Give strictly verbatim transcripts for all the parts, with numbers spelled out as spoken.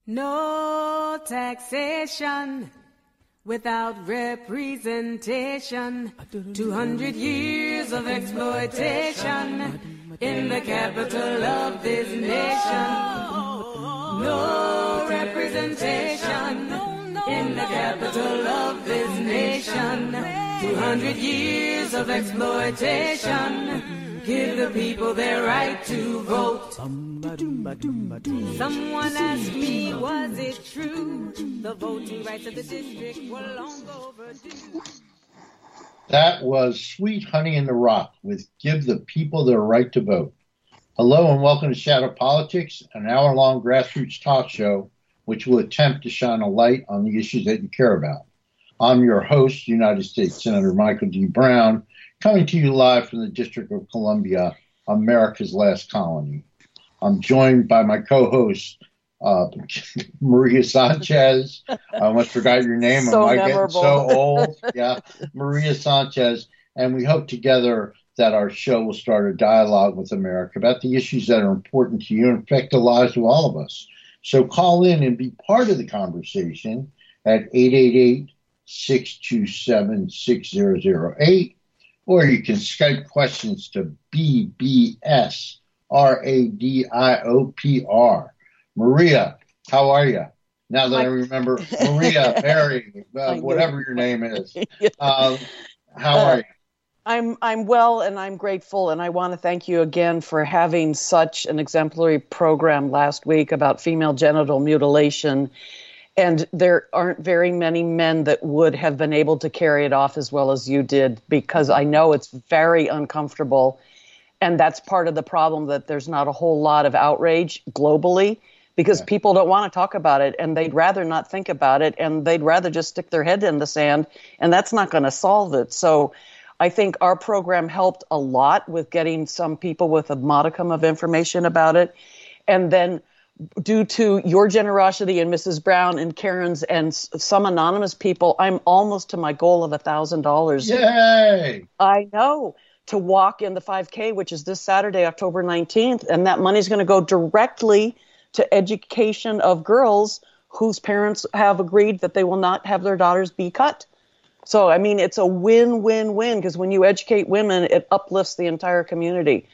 No taxation without representation. Two hundred years of exploitation in the capital of this nation. No representation in the capital of this nation. Two hundred years of exploitation. Give the people their right to vote. Someone asked me, was it true? The voting rights of the district were long overdue. That was Sweet Honey in the Rock with Give the People Their Right to Vote. Hello and welcome to Shadow Politics, an hour-long grassroots talk show which will attempt to shine a light on the issues that you care about. I'm your host, United States Senator Michael D. Brown, coming to you live from the District of Columbia, America's last colony. I'm joined by my co-host, uh, Maria Sanchez. I almost forgot your name. So Am I memorable. getting so old? Yeah, Maria Sanchez. And we hope together that our show will start a dialogue with America about the issues that are important to you and affect the lives of all of us. So call in and be part of the conversation at eight eight eight, six two seven, six zero zero eight. Or you can Skype questions to B B S R A D I O P R. Maria, how are you? Now that I, I remember, Maria, Mary, uh, whatever your name is. Um, how uh, are you? I'm I'm well, and I'm grateful, and I want to thank you again for having such an exemplary program last week about female genital mutilation. And there aren't very many men that would have been able to carry it off as well as you did, because I know it's very uncomfortable. And that's part of the problem, that there's not a whole lot of outrage globally, because yeah. people don't want to talk about it, and they'd rather not think about it, and they'd rather just stick their head in the sand, and that's not going to solve it. So I think our program helped a lot with getting some people with a modicum of information about it. And then due to your generosity and Missus Brown and Karen's and s- some anonymous people, I'm almost to my goal of one thousand dollars. Yay! I know, to walk in the five K, which is this Saturday, October nineteenth. And that money's going to go directly to education of girls whose parents have agreed that they will not have their daughters be cut. So, I mean, it's a win-win-win, because when you educate women, it uplifts the entire community.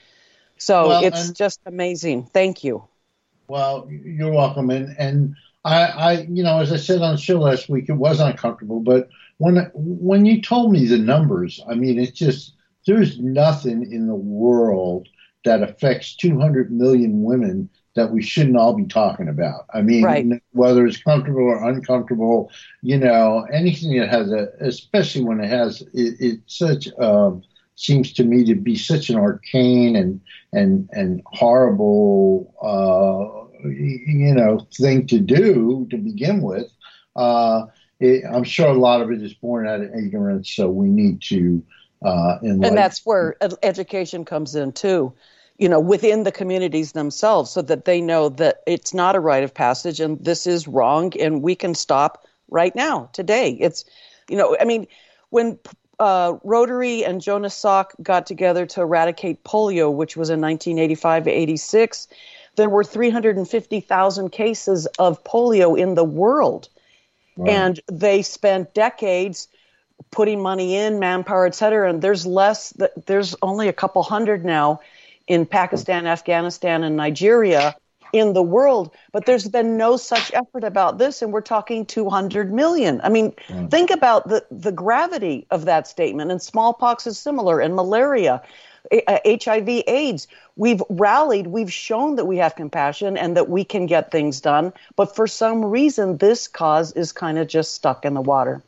So well, it's just amazing. Thank you. Well, you're welcome. And, and I, I, you know, as I said on the show last week, it was uncomfortable. But when when you told me the numbers, I mean, it's just, there's nothing in the world that affects two hundred million women that we shouldn't all be talking about. I mean, right. whether it's comfortable or uncomfortable, you know, anything that has a, especially when it has, it, it's such, um, seems to me to be such an arcane and and and horrible, uh, you know, thing to do to begin with. Uh, it, I'm sure a lot of it is born out of ignorance, so we need to uh, enlighten. And that's where education comes in too, you know, within the communities themselves, so that they know that it's not a rite of passage and this is wrong, and we can stop right now, today. It's, you know, I mean, when Uh, Rotary and Jonas Salk got together to eradicate polio, which was in nineteen eighty-five to eighty-six, there were three hundred fifty thousand cases of polio in the world. Wow. And they spent decades putting money in, manpower, et cetera. And there's less, there's only a couple hundred now in Pakistan, Afghanistan, and Nigeria in the world, but there's been no such effort about this, and we're talking two hundred million. I mean, mm. think about the, the gravity of that statement. And smallpox is similar, and malaria, uh, H I V, AIDS. We've rallied, we've shown that we have compassion and that we can get things done, but for some reason, this cause is kind of just stuck in the water.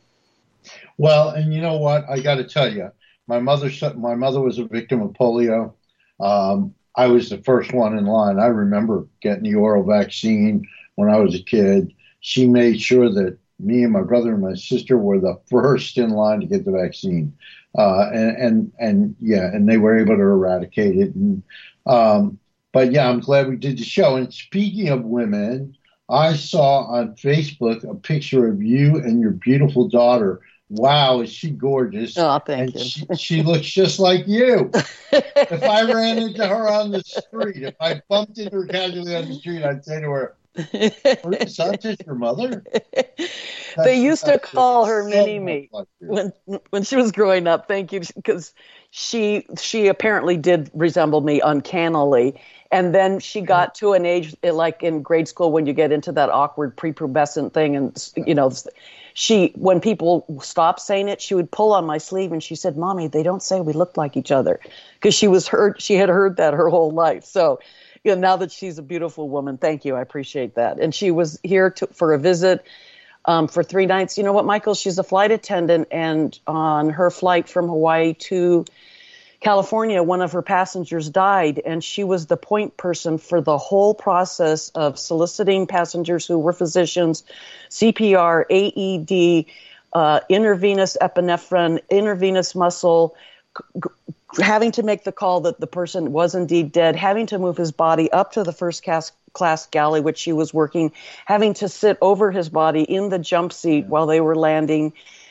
Well, and you know what? I got to tell you, my mother, my mother was a victim of polio. Um, I was the first one in line. I remember getting the oral vaccine when I was a kid. She made sure that me and my brother and my sister were the first in line to get the vaccine. Uh, and, and, and yeah, and they were able to eradicate it. And, um, but yeah, I'm glad we did the show. And speaking of women, I saw on Facebook a picture of you and your beautiful daughter. Wow, is she gorgeous? Oh, thank and you. She, she looks just like you. If I ran into her on the street, if I bumped into her casually on the street, I'd say to her, Santa's your mother? They used to call her so Mini Me like when when she was growing up. Thank you, because she she apparently did resemble me uncannily. And then she got to an age like in grade school when you get into that awkward prepubescent thing, and you know, she when people stopped saying it, she would pull on my sleeve and she said, "Mommy, they don't say we look like each other," because she was heard she had heard that her whole life. So, you know, now that she's a beautiful woman, thank you, I appreciate that. And she was here to, for a visit. Um, for three nights. You know what, Michael? She's a flight attendant, and on her flight from Hawaii to California, one of her passengers died, and she was the point person for the whole process of soliciting passengers who were physicians, C P R, A E D, uh, intravenous epinephrine, intravenous muscle, g- having to make the call that the person was indeed dead, having to move his body up to the first class, class galley, which she was working, having to sit over his body in the jump seat while they were landing,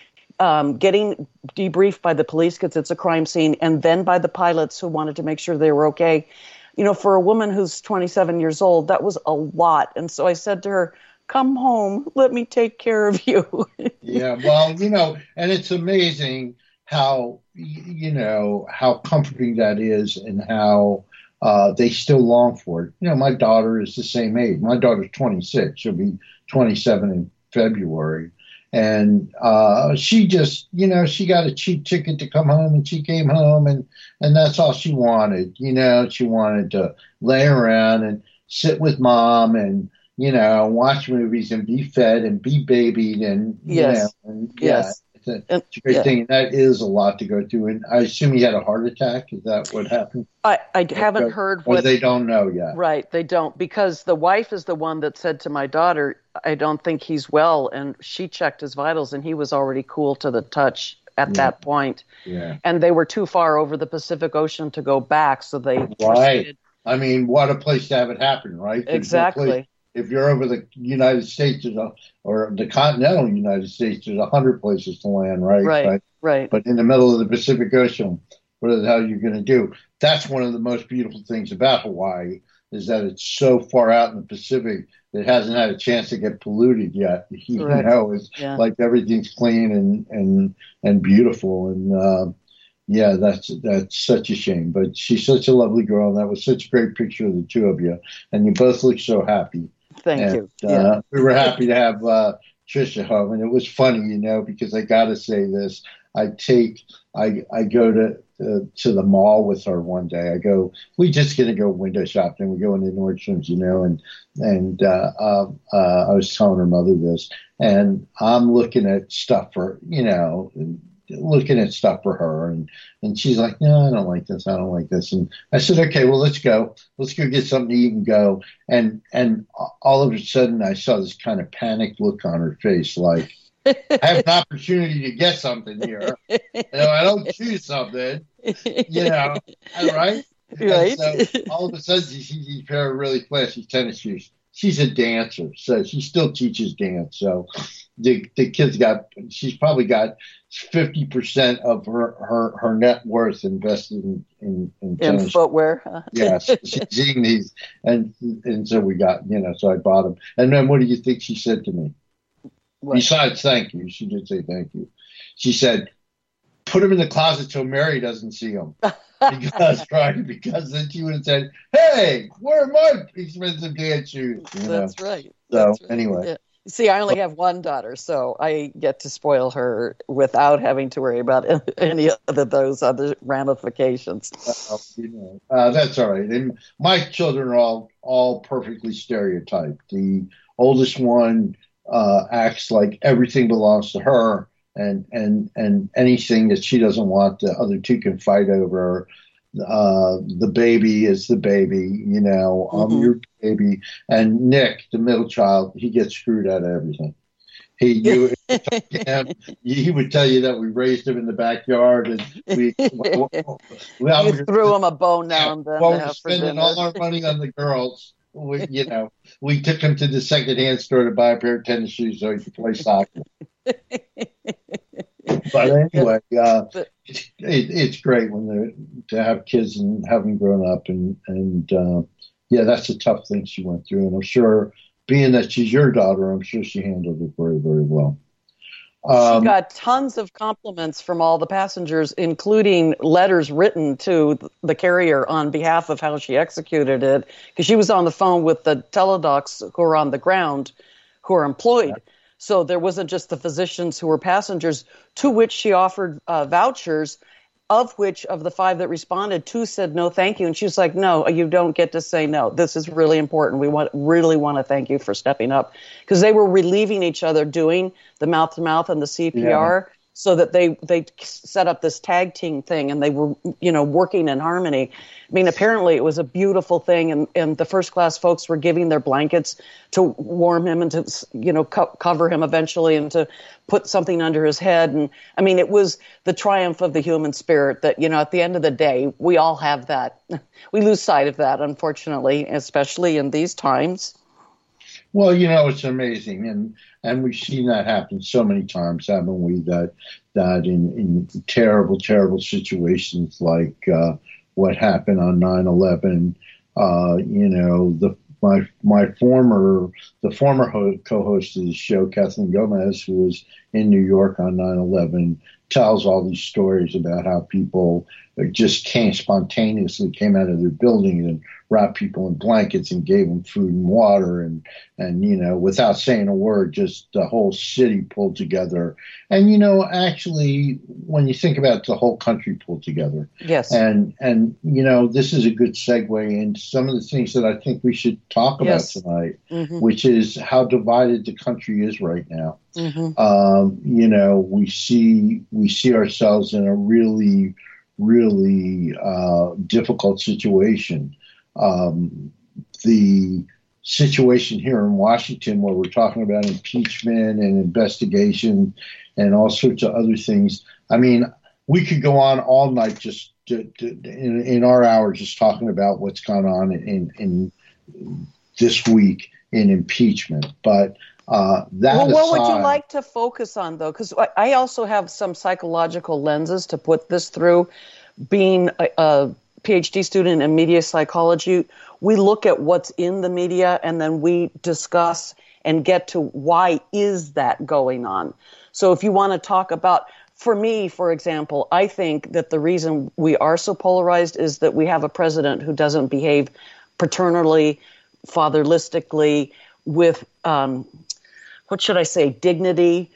um, getting debriefed by the police because it's a crime scene, and then by the pilots who wanted to make sure they were okay. You know, for a woman who's twenty-seven years old, that was a lot. And so I said to her, "Come home, let me take care of you." Yeah, well, you know, and it's amazing how, you know, how comforting that is, and how uh, they still long for it. You know, my daughter is the same age. My daughter's twenty-six. She'll be twenty-seven in February. And uh, she just, you know, she got a cheap ticket to come home, and she came home, and, and that's all she wanted. You know, she wanted to lay around and sit with mom and, you know, watch movies and be fed and be babied, and, you Yes. know, and, Yes. yeah. It's a, it's a great Yeah. thing. And that is a lot to go through. And I assume he had a heart attack. Is that what happened? I, I haven't heard Or what they don't know yet. Right, they don't, because the wife is the one that said to my daughter, "I don't think he's well," and she checked his vitals, and he was already cool to the touch at Yeah. that point. Yeah. And they were too far over the Pacific Ocean to go back, so they Right. proceeded. I mean, what a place to have it happen, right? There's no Exactly. place- if you're over the United States, there's a, or the continental United States, there's a hundred places to land, right? Right, But, right. but in the middle of the Pacific Ocean, what the hell are you going to do? That's one of the most beautiful things about Hawaii, is that it's so far out in the Pacific that it hasn't had a chance to get polluted yet. You Correct. know, it's Yeah. like everything's clean and and and beautiful. And uh, yeah, that's that's such a shame. But she's such a lovely girl, and that was such a great picture of the two of you. And you both look so happy. Thank And, you. Uh, Yeah. we were happy to have uh, Trisha home, and it was funny, you know, because I got to say this. I take, I, I go to uh, to the mall with her one day. I go, we just gonna go window shopping. We go into Nordstrom's, you know, and and uh, uh, uh, I was telling her mother this, and I'm looking at stuff for, you know, looking at stuff for her, and and she's like, "No, I don't like this. I don't like this." And I said, "Okay, well, let's go. Let's go get something to eat and go." And and all of a sudden, I saw this kind of panicked look on her face, like, I have an opportunity to get something here. You know, I don't choose something. You know, right? Right. And so all of a sudden, she sees these pair of really flashy tennis shoes. She's a dancer, so she still teaches dance. So the the kid's got, she's probably got fifty percent of her, her, her net worth invested in in, in In tennis. footwear. Huh? Yes, she's eating these, and and so we got, you know, so I bought them. And then what do you think she said to me? What? Besides thank you, she did say thank you. She said, "Put them in the closet so Mary doesn't see them." Because, right, because then she would have said, "Hey, where are my expensive dance shoes?" You know? That's right. So, That's right. anyway. Yeah. See, I only have one daughter, so I get to spoil her without having to worry about any of those other ramifications. Uh, you know, uh, that's all right. And my children are all all perfectly stereotyped. The oldest one uh, acts like everything belongs to her, and and and anything that she doesn't want, the other two can fight over. Uh, the baby is the baby, you know. I'm Mhm. your baby. And Nick, the middle child, he gets screwed out of everything. He, you, him, he would tell you that we raised him in the backyard, and we, well, well, You threw him a bone now and then while to we're have for spending dinner. all our money on the girls, we, you know, we took him to the secondhand store to buy a pair of tennis shoes so he could play soccer. But anyway, uh, it, it's great when they're to have kids and have them grown up, and and uh, yeah, that's a tough thing she went through, and I'm sure being that she's your daughter, I'm sure she handled it very, very well. Um, she got tons of compliments from all the passengers, including letters written to the carrier on behalf of how she executed it, because she was on the phone with the teledocs who are on the ground, who are employed. Yeah. So there wasn't just the physicians who were passengers, to which she offered uh, vouchers, of which of the five that responded, two said no, thank you. And she was like, no, you don't get to say no. This is really important. We want really want to thank you for stepping up, because they were relieving each other doing the mouth to mouth and the C P R. Yeah. So that they they set up this tag team thing, and they were, you know, working in harmony. I mean, apparently it was a beautiful thing, and, and the first class folks were giving their blankets to warm him and to, you know, co- cover him eventually, and to put something under his head. And I mean, it was the triumph of the human spirit that, you know, at the end of the day, we all have that. We lose sight of that, unfortunately, especially in these times. Well, you know, it's amazing, and and we've seen that happen so many times, haven't we? That that in, in terrible, terrible situations like uh, what happened on nine eleven, uh, you know, the my my former the former ho- co-host of the show, Kathleen Gomez, who was in New York on nine eleven, tells all these stories about how people just came spontaneously came out of their buildings and wrapped people in blankets and gave them food and water, and and you know, without saying a word, just the whole city pulled together. And you know, actually, when you think about it, the whole country pulled together. Yes. And and you know, this is a good segue into some of the things that I think we should talk about yes. tonight, mm-hmm. which is how divided the country is right now. Mm-hmm. Um, you know, we see we see ourselves in a really, really uh, difficult situation. Um, the situation here in Washington, where we're talking about impeachment and investigation and all sorts of other things. I mean, we could go on all night just to, to, in, in our hour just talking about what's gone on in, in this week in impeachment. But uh, that well, what aside, would you like to focus on, though? Because I also have some psychological lenses to put this through. Being a, a PhD student in media psychology, we look at what's in the media, and then we discuss and get to why is that going on. So if you want to talk about, for me, for example, I think that the reason we are so polarized is that we have a president who doesn't behave paternally, fatherlistically, with, um, what should I say, dignity,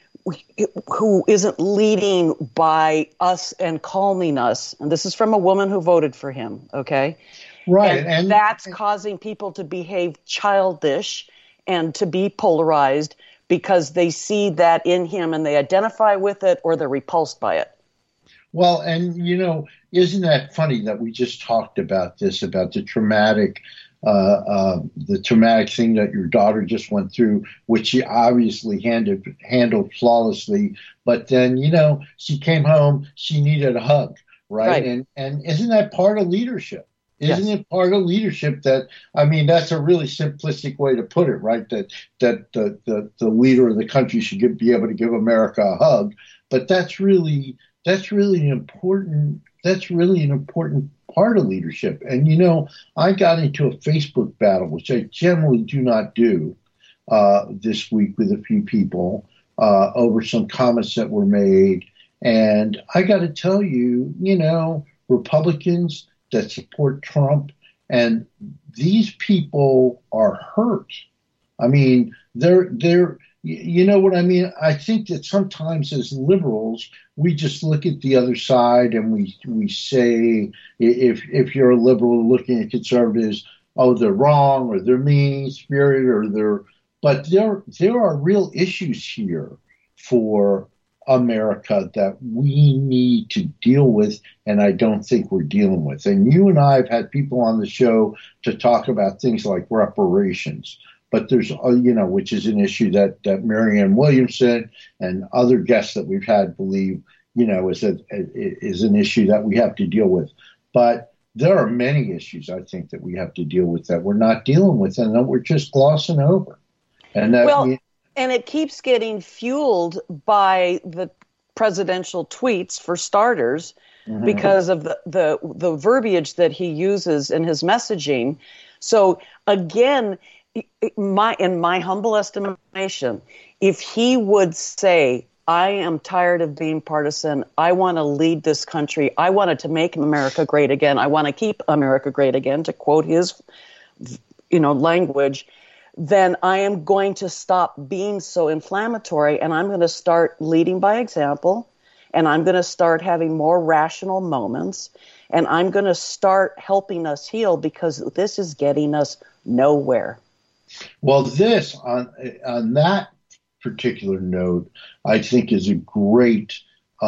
who isn't leading by us and calming us. And this is from a woman who voted for him, okay? Right. And, and that's and, causing people to behave childish and to be polarized because they see that in him and they identify with it, or they're repulsed by it. Well, and, you know, isn't that funny that we just talked about this, about the traumatic Uh, uh, the traumatic thing that your daughter just went through, which she obviously handled, handled flawlessly. But then, you know, she came home, she needed a hug, right? right. And and isn't that part of leadership? Isn't yes. it part of leadership that, I mean, that's a really simplistic way to put it, right? That that the, the, the leader of the country should give, be able to give America a hug. But that's really, that's really an important, that's really an important part of leadership. And, you know, I got into a Facebook battle, which I generally do not do uh, this week with a few people uh, over some comments that were made. And I got to tell you, you know, Republicans that support Trump, and these people are hurt. I mean, they're, they're, you know what I mean? I think that sometimes as liberals, we just look at the other side and we we say, if if you're a liberal looking at conservatives, oh, they're wrong, or they're mean-spirited, or they're, but there there are real issues here for America that we need to deal with, and I don't think we're dealing with. And you and I have had people on the show to talk about things like reparations. But there's, you know, which is an issue that, that Marianne Williamson and other guests that we've had believe, you know, is a, is an issue that we have to deal with. But there are many issues, I think, that we have to deal with that we're not dealing with and that we're just glossing over. And that well, means- and it keeps getting fueled by the presidential tweets, for starters, mm-hmm. because of the, the the verbiage that he uses in his messaging. So again, my in my humble estimation, if he would say, I am tired of being partisan. I want to lead this country. I wanted to make America great again. I want to keep America great again, to quote his, you know, language. Then I am going to stop being so inflammatory, and I'm going to start leading by example, and I'm going to start having more rational moments, and I'm going to start helping us heal, because this is getting us nowhere. Well, this on on that particular note, I think is a great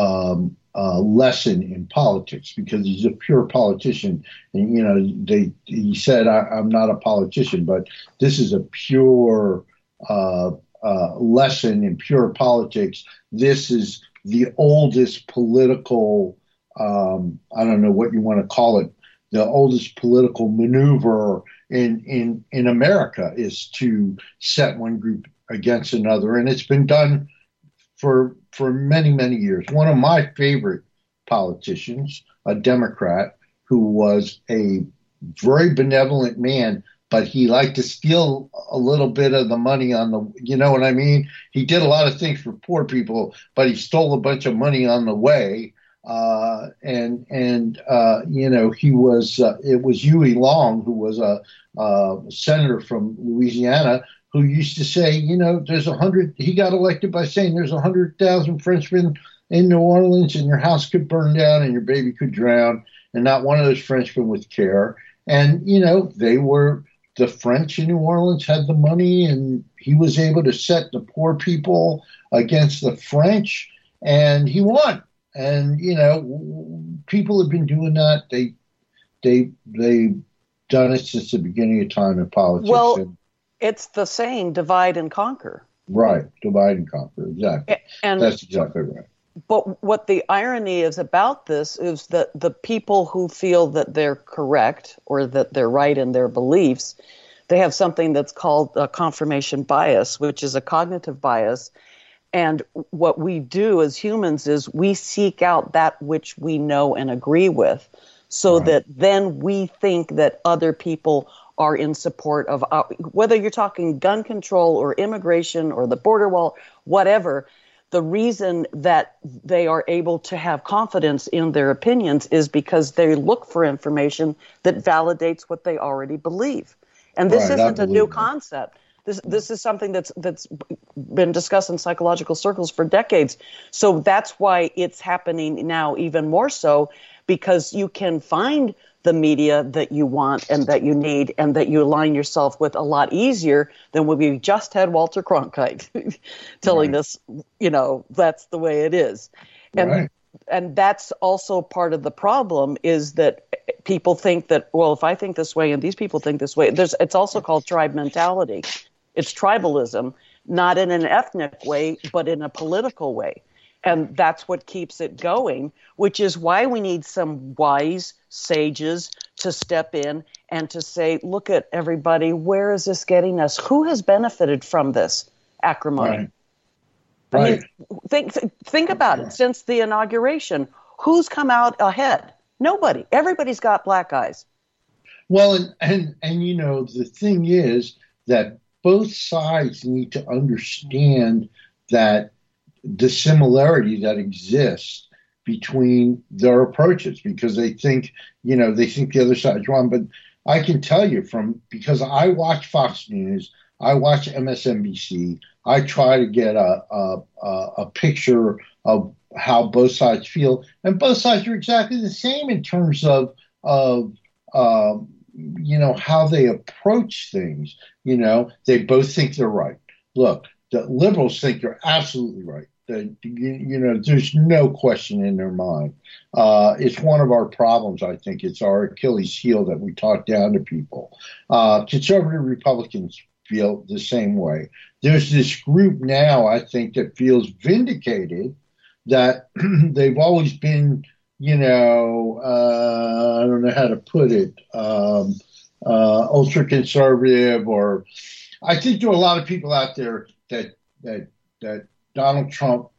um, uh, lesson in politics, because he's a pure politician. And, you know, they he said, I, I'm not a politician, but this is a pure uh, uh, lesson in pure politics. This is the oldest political, um, I don't know what you want to call it, the oldest political maneuver in, in, in America is to set one group against another, and it's been done for for many, many years. One of my favorite politicians, a Democrat, who was a very benevolent man, but he liked to steal a little bit of the money on the, you know what I mean? He did a lot of things for poor people, but he stole a bunch of money on the way. Uh, and, and uh, you know, he was, uh, it was Huey Long, who was a, a senator from Louisiana, who used to say, you know, there's a hundred, he got elected by saying there's a hundred thousand Frenchmen in New Orleans, and your house could burn down and your baby could drown, and not one of those Frenchmen would care. And, you know, they were, the French in New Orleans had the money, and he was able to set the poor people against the French, and he won. And, you know, people have been doing that. They, they, they've done it since the beginning of time in politics. Well, and, it's the saying, divide and conquer. Right, divide and conquer, exactly. And that's exactly right. But what the irony is about this is that the people who feel that they're correct or that they're right in their beliefs, they have something that's called a confirmation bias, which is a cognitive bias. And what we do as humans is we seek out that which we know and agree with, so right. that then we think that other people are in support of, our, whether you're talking gun control or immigration or the border wall, whatever. The reason that they are able to have confidence in their opinions is because they look for information that validates what they already believe. And this right, isn't a new that. concept. This this is something that's that's been discussed in psychological circles for decades. So that's why it's happening now even more so, because you can find the media that you want and that you need and that you align yourself with a lot easier than when we just had Walter Cronkite telling right. us, you know, that's the way it is. And right. and that's also part of the problem, is that people think that, well, if I think this way and these people think this way, there's it's also called tribe mentality. It's tribalism, not in an ethnic way, but in a political way. And that's what keeps it going, which is why we need some wise sages to step in and to say, look at everybody, where is this getting us? Who has benefited from this acrimony? Right. I right. mean, think think about it. Since the inauguration, who's come out ahead? Nobody. Everybody's got black eyes. Well, and, and, and you know, the thing is that both sides need to understand that the similarity that exists between their approaches, because they think, you know, they think the other side is wrong. But I can tell you from, because I watch Fox News, I watch M S N B C, I try to get a, a, a picture of how both sides feel. And both sides are exactly the same in terms of, of uh, you know, how they approach things. You know, they both think they're right. Look, the liberals think they're absolutely right. That, you, you know, there's no question in their mind. Uh, it's one of our problems, I think. It's our Achilles heel that we talk down to people. Uh, conservative Republicans feel the same way. There's this group now, I think, that feels vindicated that they've always been, you know, uh, I don't know how to put it, um, uh, ultra-conservative, or I think there are a lot of people out there that that that Donald Trump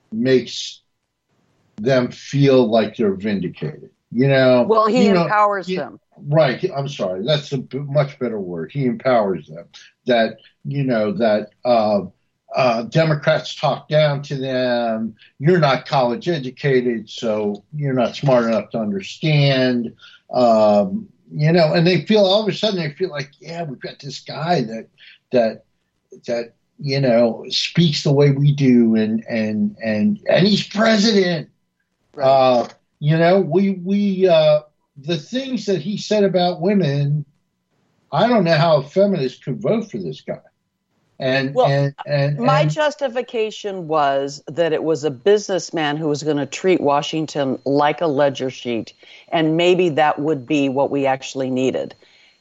makes them feel like they're vindicated. You know, well, he you know, empowers he, them. right. I'm sorry. That's a b- much better word. He empowers them. That, you know, that uh, uh, Democrats talk down to them. You're not college educated, so you're not smart enough to understand. Um, you know, and they feel all of a sudden they feel like, yeah, we've got this guy that that that you know speaks the way we do, and and and and he's president. Right. Uh, you know, we we uh, the things that he said about women. I don't know how a feminist could vote for this guy. And, well, and, and my and, justification was that it was a businessman who was going to treat Washington like a ledger sheet, and maybe that would be what we actually needed.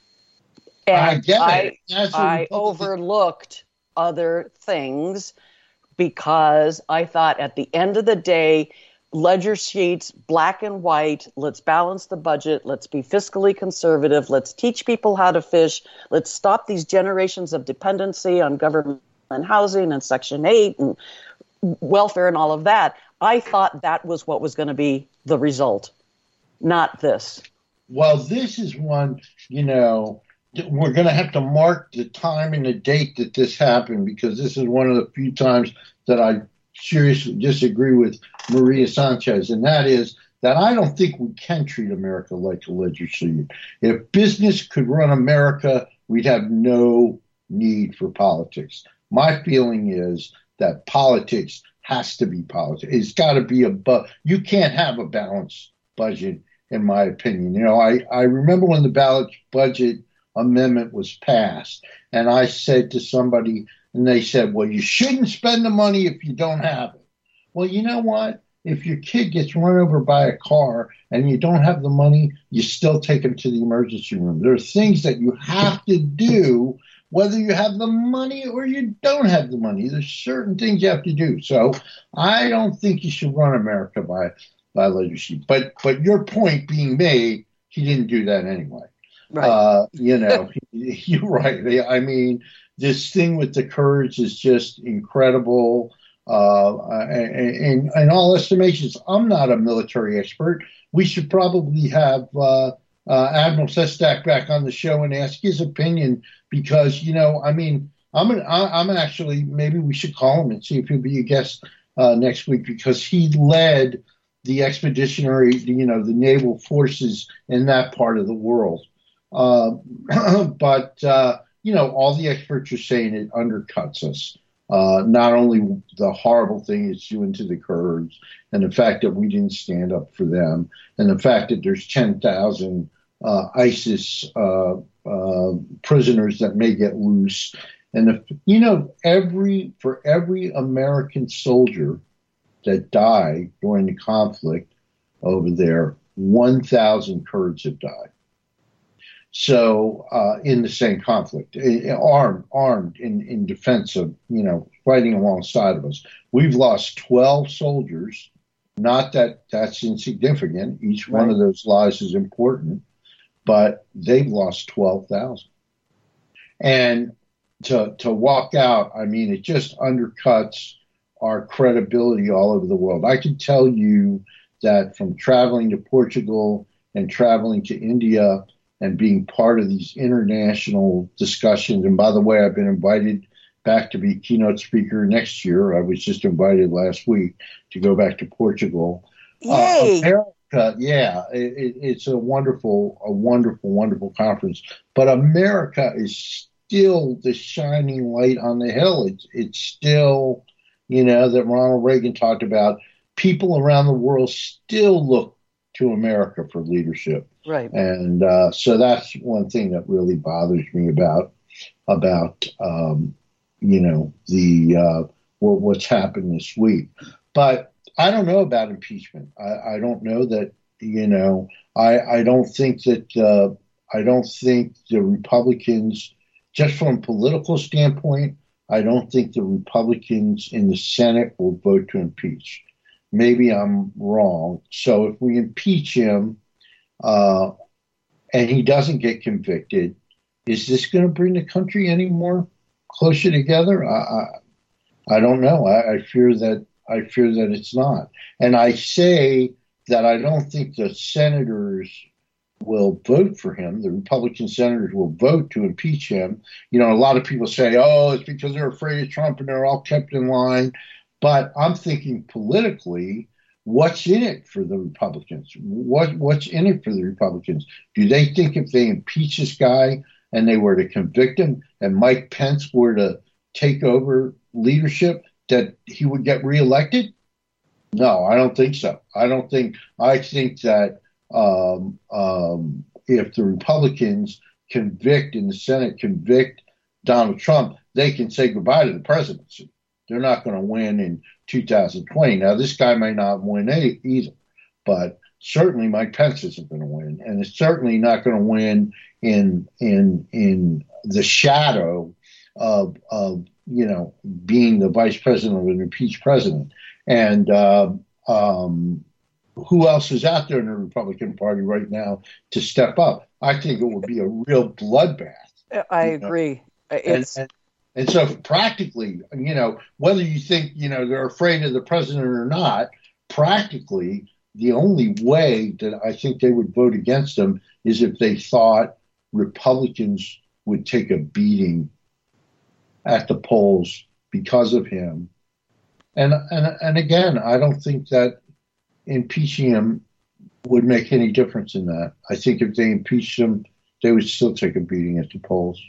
And I get I, it. I overlooked other things because I thought at the end of the day, ledger sheets, black and white, let's balance the budget, let's be fiscally conservative, let's teach people how to fish, let's stop these generations of dependency on government housing and Section eight and welfare and all of that. I thought that was what was going to be the result, not this. Well, this is one, you know, we're going to have to mark the time and the date that this happened, because this is one of the few times that I seriously disagree with Maria Sanchez, and that is that I don't think we can treat America like a ledger sheet. If business could run America, we'd have no need for politics. My feeling is that politics has to be politics. It's got to be a bu- you can't have a balanced budget, in my opinion. You know, I, I remember when the balanced budget amendment was passed, and I said to somebody, and they said, well, you shouldn't spend the money if you don't have it. Well, you know what? If your kid gets run over by a car and you don't have the money, you still take him to the emergency room. There are things that you have to do, whether you have the money or you don't have the money. There's certain things you have to do. So I don't think you should run America by, by leadership. But, but your point being made, he didn't do that anyway. Right. Uh, you know, you're right. I mean, this thing with the Kurds is just incredible. Uh, in, in all estimations, I'm not a military expert. We should probably have uh, uh, Admiral Sestak back on the show and ask his opinion, because, you know, I mean, I'm an, I'm actually, maybe we should call him and see if he'll be a guest uh, next week, because he led the expeditionary, you know, the naval forces in that part of the world. Uh, but, uh, you know, all the experts are saying it undercuts us. Uh, not only the horrible thing it's doing to the Kurds, and the fact that we didn't stand up for them, and the fact that there's ten thousand uh, ISIS uh, uh, prisoners that may get loose. And, if, you know, every for every American soldier that died during the conflict over there, one thousand Kurds have died. So uh, in the same conflict, armed, armed in, in defense of, you know, fighting alongside of us. We've lost twelve soldiers. Not that that's insignificant. Each right. one of those lives is important, but they've lost twelve thousand. And to to walk out, I mean, it just undercuts our credibility all over the world. I can tell you that from traveling to Portugal and traveling to India and being part of these international discussions. And by the way, I've been invited back to be keynote speaker next year. I was just invited last week to go back to Portugal. Yay! Uh, America, yeah, it, it's a wonderful, a wonderful, wonderful conference. But America is still the shining light on the hill. It's, it's still, you know, that Ronald Reagan talked about. People around the world still look to America for leadership. Right. And uh, so that's one thing that really bothers me about, about um, you know, the uh, what, what's happened this week. But I don't know about impeachment. I, I don't know that, you know, I, I don't think that, uh, I don't think the Republicans, just from a political standpoint, I don't think the Republicans in the Senate will vote to impeach. Maybe I'm wrong. So if we impeach him uh, and he doesn't get convicted, is this going to bring the country any more closer together? I I, I don't know. I, I fear that I fear that it's not. And I say that I don't think the senators will vote for him. The Republican senators will vote to impeach him. You know, a lot of people say, oh, it's because they're afraid of Trump and they're all kept in line. But I'm thinking politically, what's in it for the Republicans? What What's in it for the Republicans? Do they think if they impeach this guy and they were to convict him and Mike Pence were to take over leadership, that he would get reelected? No, I don't think so. I don't think, I think that um, um, if the Republicans convict in the Senate, convict Donald Trump, they can say goodbye to the presidency. They're not going to win in two thousand twenty. Now, this guy may not win any, either, but certainly Mike Pence isn't going to win, and it's certainly not going to win in in in the shadow of of you know being the vice president of an impeached president. And uh, um, who else is out there in the Republican Party right now to step up? I think it would be a real bloodbath. I agree. It's and, and, and so practically, you know, whether you think, you know, they're afraid of the president or not, practically the only way that I think they would vote against him is if they thought Republicans would take a beating at the polls because of him. And, and and again, I don't think that impeaching him would make any difference in that. I think if they impeached him, they would still take a beating at the polls.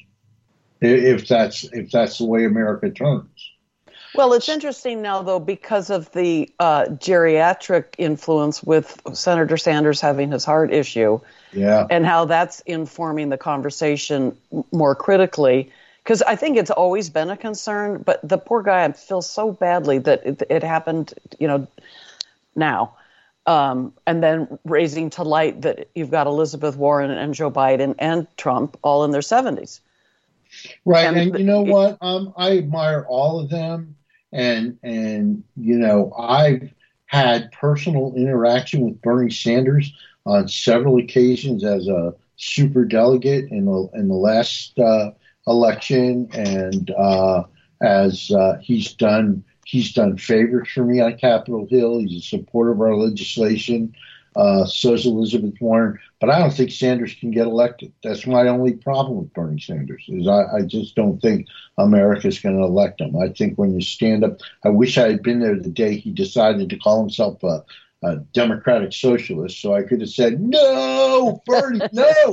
If that's if that's the way America turns. Well, it's interesting now, though, because of the uh, geriatric influence with Senator Sanders having his heart issue, yeah, and how that's informing the conversation more critically. Because I think it's always been a concern, but the poor guy feels so badly that it, it happened, you know, now. Um, and then raising to light that you've got Elizabeth Warren and Joe Biden and Trump all in their seventies. Right. And, and you know what? Um, I admire all of them. And, and, you know, I've had personal interaction with Bernie Sanders on several occasions as a super delegate in the, in the last uh, election. And uh, as uh, he's done, he's done favors for me on Capitol Hill. He's a supporter of our legislation. Uh, so is Elizabeth Warren. But I don't think Sanders can get elected. That's my only problem with Bernie Sanders, is I, I just don't think America's going to elect him. I think when you stand up, I wish I had been there the day he decided to call himself a, a Democratic Socialist, so I could have said, no, Bernie, no,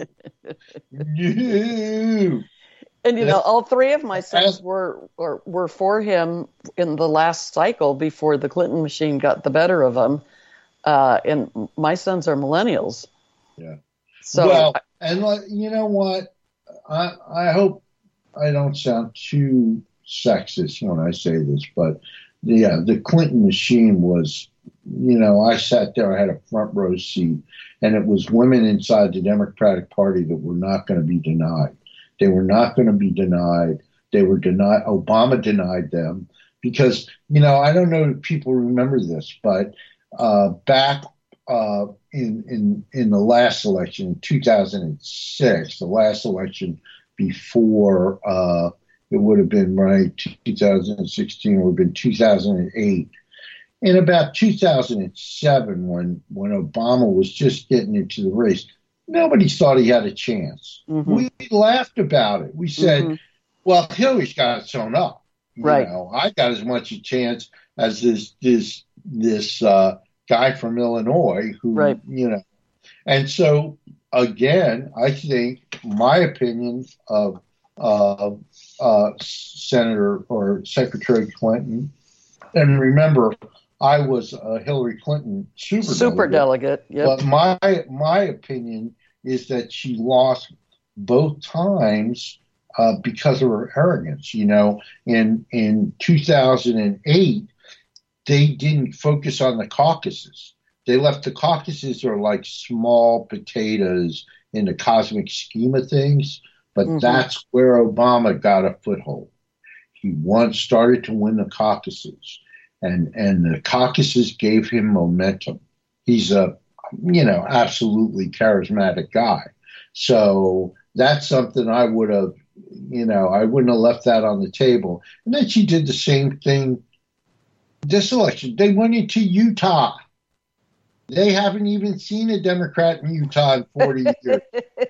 no. And, you know, all three of my sons were, were were for him in the last cycle before the Clinton machine got the better of him. Uh, and my sons are millennials. Yeah. So, well, and you know what? I I hope I don't sound too sexist when I say this, but yeah, the Clinton machine was, you know, I sat there, I had a front row seat, and it was women inside the Democratic Party that were not going to be denied. They were not going to be denied. They were denied. Obama denied them because, you know, I don't know if people remember this, but uh, back uh, in, in, in the last election, in two thousand six, the last election before uh, it would have been, right, two thousand sixteen, it would have been two thousand eight. In about two thousand seven, when, when Obama was just getting into the race, nobody thought he had a chance. Mm-hmm. We laughed about it. We said, mm-hmm. well, Hillary's got it sewn up. You right. know, I got as much a chance as this this this uh, guy from Illinois who, right. you know. And so, again, I think my opinion of uh, uh, Senator or Secretary Clinton, and remember, I was a Hillary Clinton super, super delegate. delegate yep. But my my opinion is that she lost both times uh, because of her arrogance. You know, in in two thousand eight, they didn't focus on the caucuses. They left the caucuses are like small potatoes in the cosmic scheme of things. But mm-hmm. that's where Obama got a foothold. He once started to win the caucuses. And and the caucuses gave him momentum. He's a, you know, absolutely charismatic guy. So that's something I would have, you know, I wouldn't have left that on the table. And then she did the same thing this election. They went into Utah. They haven't even seen a Democrat in Utah in forty years.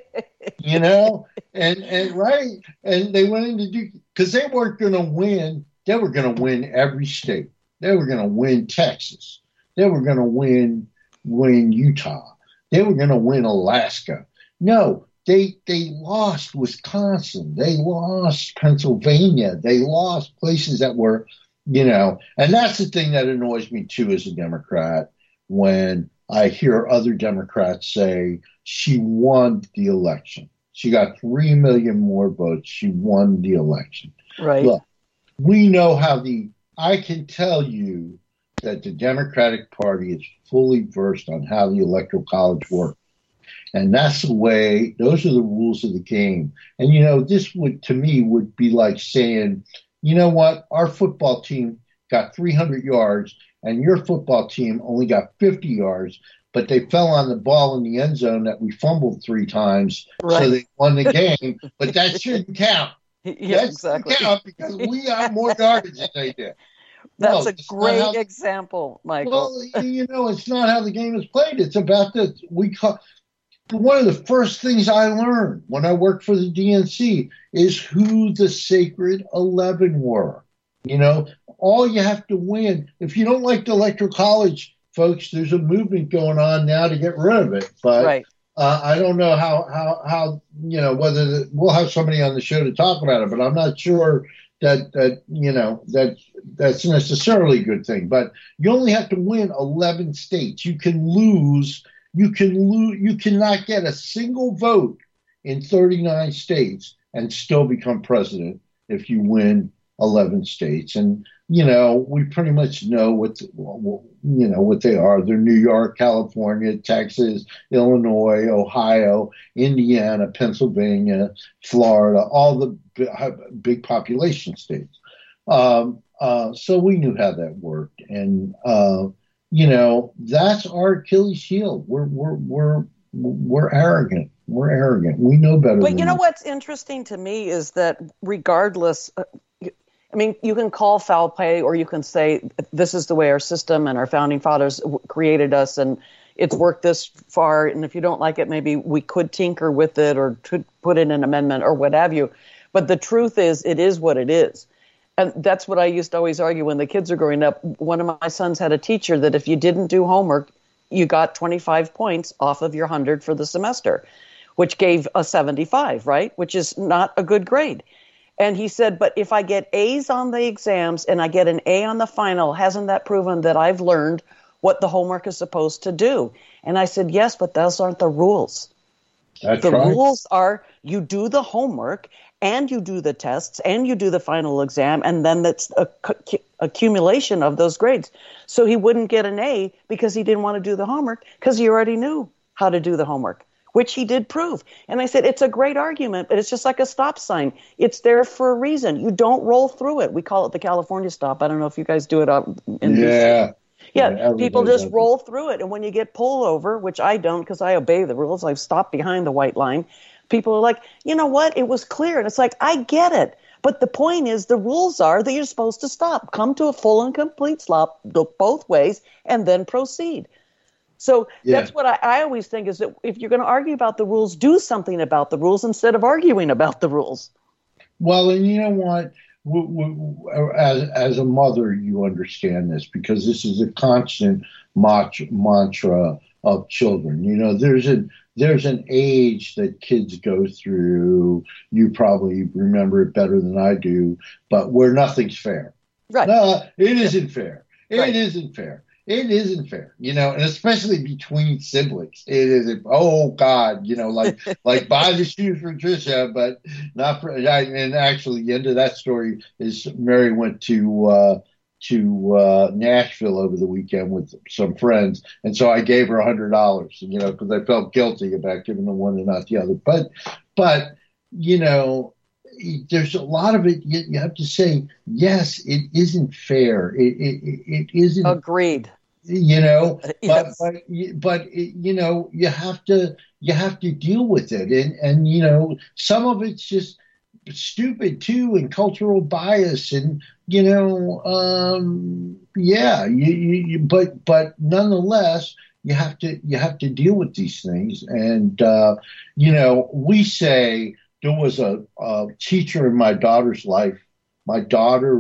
You know, and and right, and they went into do because they weren't going to win. They were going to win every state. They were going to win Texas. They were going to win win Utah. They were going to win Alaska. No, they they lost Wisconsin. They lost Pennsylvania. They lost places that were, you know, and that's the thing that annoys me too as a Democrat when I hear other Democrats say she won the election. She got three million more votes. She won the election. Right. Look, we know how the, I can tell you that the Democratic Party is fully versed on how the Electoral College works. And that's the way, those are the rules of the game. And, you know, this would, to me, would be like saying, you know what, our football team got three hundred yards and your football team only got fifty yards, but they fell on the ball in the end zone that we fumbled three times, right. So they won the game. But that shouldn't count. Yeah, that exactly. shouldn't count because we got more yardage than they did. That's no, a great how, example, Michael. Well, you know, it's not how the game is played. It's about the we call. One of the first things I learned when I worked for the D N C is who the Sacred Eleven were. You know, all you have to win. If you don't like the Electoral College, folks, there's a movement going on now to get rid of it. But right. uh, I don't know how, how, how you know, whether the, we'll have somebody on the show to talk about it, but I'm not sure that, that you know, that that's necessarily a good thing. But you only have to win eleven states. You can lose. You can lose. You cannot get a single vote in thirty-nine states and still become president if you win eleven states. And you know, we pretty much know what you know what they are. They're New York, California, Texas, Illinois, Ohio, Indiana, Pennsylvania, Florida, all the big, big population states. Um, uh, so we knew how that worked, and. Uh, You know, that's our Achilles heel. We're we're we're we're arrogant. We're arrogant. We know better. But than you know that. what's interesting to me is that regardless, uh, I mean, you can call foul play, or you can say this is the way our system and our founding fathers w- created us, and it's worked this far. And if you don't like it, maybe we could tinker with it or could put in an amendment or what have you. But the truth is, it is what it is. And that's what I used to always argue when the kids are growing up. One of my sons had a teacher that if you didn't do homework, you got twenty-five points off of your one hundred for the semester, which gave a seventy-five, right? Which is not a good grade. And he said, but if I get A's on the exams and I get an A on the final, hasn't that proven that I've learned what the homework is supposed to do? And I said, yes, but those aren't the rules. That's the right. rules are you do the homework and you do the tests, and you do the final exam, and then that's a c- accumulation of those grades. So he wouldn't get an A because he didn't want to do the homework because he already knew how to do the homework, which he did prove. And I said, it's a great argument, but it's just like a stop sign. It's there for a reason. You don't roll through it. We call it the California stop. I don't know if you guys do it up in Yeah. Yeah, Yeah, people just does. roll through it. And when you get pulled over, which I don't because I obey the rules, I've stopped behind the white line. People are like, you know what? It was clear. And it's like, I get it. But the point is the rules are that you're supposed to stop, come to a full and complete stop, look both ways, and then proceed. So Yeah. that's what I, I always think is that if you're going to argue about the rules, do something about the rules instead of arguing about the rules. Well, and you know what? W- w- As as a mother, you understand this because this is a constant mat- mantra of children. You know, there's a there's an age that kids go through. You probably remember it better than I do, but where nothing's fair. Right. No, it isn't fair. It Right. isn't fair. It isn't fair, you know, and especially between siblings. It isn't. Oh God, you know, like like buy the shoes for Trisha, but not for. I, and actually, the end of that story is Mary went to uh, to uh, Nashville over the weekend with some friends, and so I gave her a hundred dollars, you know, because I felt guilty about giving the one and not the other. But but you know. There's a lot of it. You, you have to say, yes, it isn't fair. It it, it isn't. Agreed. You know, Yes. but but but it, you know, you have to you have to deal with it, and and you know, some of it's just stupid too, and cultural bias, and you know, um, yeah, you, you, you but but nonetheless, you have to you have to deal with these things. And uh, you know, we say there was a, a teacher in my daughter's life. My daughter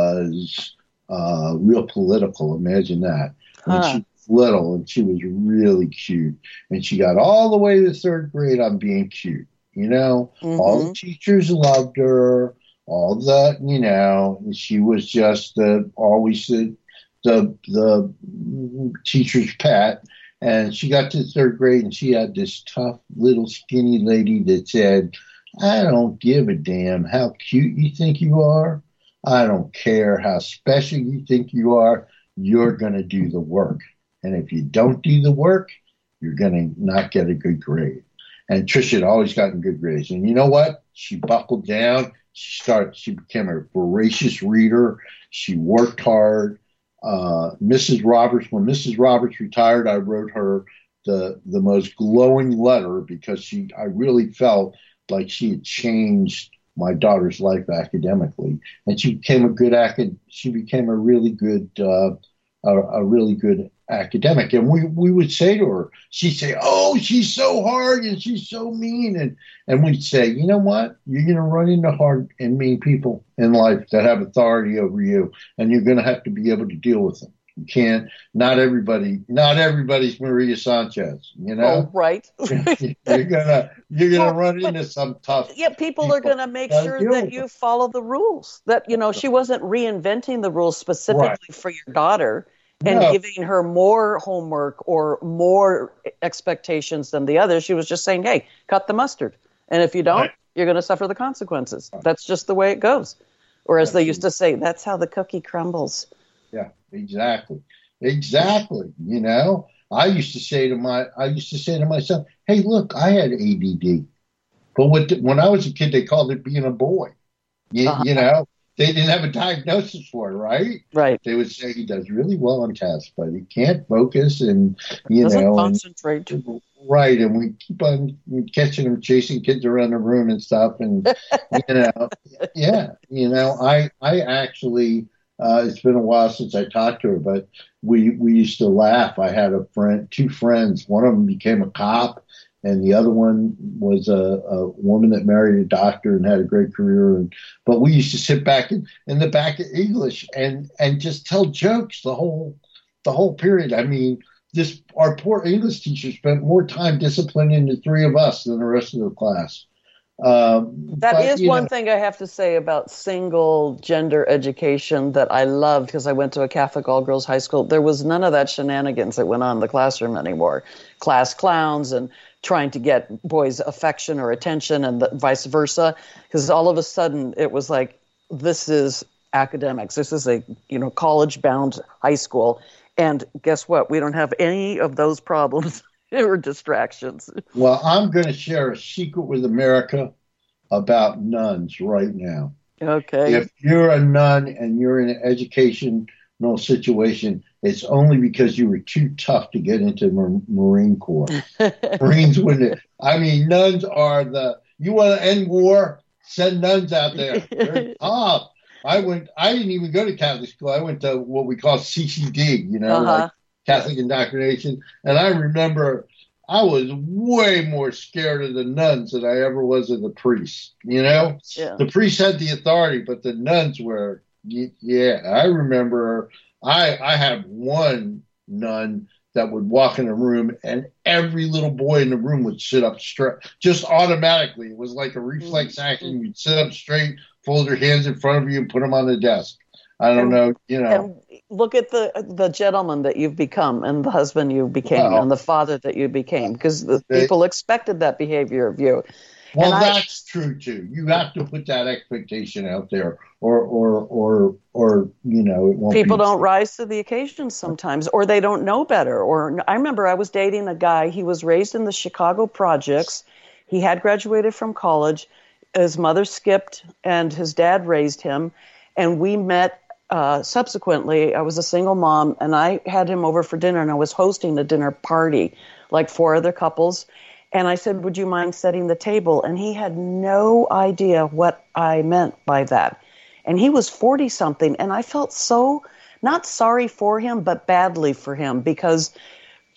was uh, real political. Imagine that. When Huh. she was little, and she was really cute, and she got all the way to third grade on being cute. You know, Mhm. all the teachers loved her. All the, you know, she was just the always the the the teacher's pet. And she got to third grade, and she had this tough little skinny lady that said, "I don't give a damn how cute you think you are. I don't care how special you think you are. You're going to do the work. And if you don't do the work, you're going to not get a good grade." And Tricia had always gotten good grades. And you know what? She buckled down. She started. She became a voracious reader. She worked hard. Uh, Missus Roberts, when Missus Roberts retired, I wrote her the the most glowing letter because she, I really felt like she had changed my daughter's life academically, and she became a good acad. She became a really good, uh, a, a really good academic. And we we would say to her, she'd say, "Oh, she's so hard and she's so mean," and and we'd say, "You know what? You're going to run into hard and mean people in life that have authority over you, and you're going to have to be able to deal with them. You can't. Not everybody. Not everybody's Maria Sanchez. You Oh, know, right. you're gonna you're gonna Well, run but- into some tough. Yeah, people are going to make Gotta sure deal that with you them. follow the rules. That, you know, she wasn't reinventing the rules specifically for your daughter and No. giving her more homework or more expectations than the others. She was just saying, hey, cut the mustard. And if you don't, Right. you're going to suffer the consequences. That's just the way it goes. Or as they used to say, that's how the cookie crumbles. Yeah, exactly. Exactly. You know, I used to say to my, I used to say to myself, "Hey, look, I had A D D, but what, when I was a kid, they called it being a boy. You, Uh-huh. you know, they didn't have a diagnosis for it, right? Right. They would say he does really well on tests, but he can't focus, and you Doesn't know, and concentrate. right, and we keep on catching him chasing kids around the room and stuff, and you know, yeah, you know, I, I actually. Uh, it's been a while since I talked to her, but we we used to laugh. I had a friend, two friends. One of them became a cop, and the other one was a, a woman that married a doctor and had a great career. And but we used to sit back in, in the back of English and and just tell jokes the whole the whole period. I mean, this our poor English teacher spent more time disciplining the three of us than the rest of the class. Um, That but, is you one know, thing I have to say about single gender education that I loved because I went to a Catholic all girls high school. There was none of that shenanigans that went on in the classroom anymore. Class clowns and trying to get boys' affection or attention and the, vice versa. Because all of a sudden it was like, this is academics. This is a you know college bound high school. And guess what? We don't have any of those problems or distractions. Well, I'm going to share a secret with America about nuns right now. Okay. If you're a nun and you're in an educational situation, it's only because you were too tough to get into the Marine Corps. Marines wouldn't. I mean, nuns are the. You want to end war? Send nuns out there. They're tough. I went. I didn't even go to Catholic school. I went to what we call C C D. You know, Uh-huh. like Catholic indoctrination. And I remember I was way more scared of the nuns than I ever was of the priests. You know, Yeah. the priests had the authority, but the nuns were. Yeah, I remember. I I had one nun that would walk in a room and every little boy in the room would sit up straight, just automatically. It was like a reflex action. You'd sit up straight, fold your hands in front of you, and put them on the desk. I don't And- know, you know. And look at the the gentleman that you've become, and the husband you became, Well, and the father that you became, because the they- people expected that behavior of you. Well, and I- that's true too. You have to put that expectation out there, or or or or you know, it won't. People be don't rise to the occasion sometimes, or they don't know better. Or I remember I was dating a guy. He was raised in the Chicago projects. He had graduated from college. His mother skipped, and his dad raised him. And we met uh, subsequently. I was a single mom, and I had him over for dinner, and I was hosting a dinner party, like four other couples. And I said, would you mind setting the table? And he had no idea what I meant by that. And he was forty-something, and I felt so, not sorry for him, but badly for him, because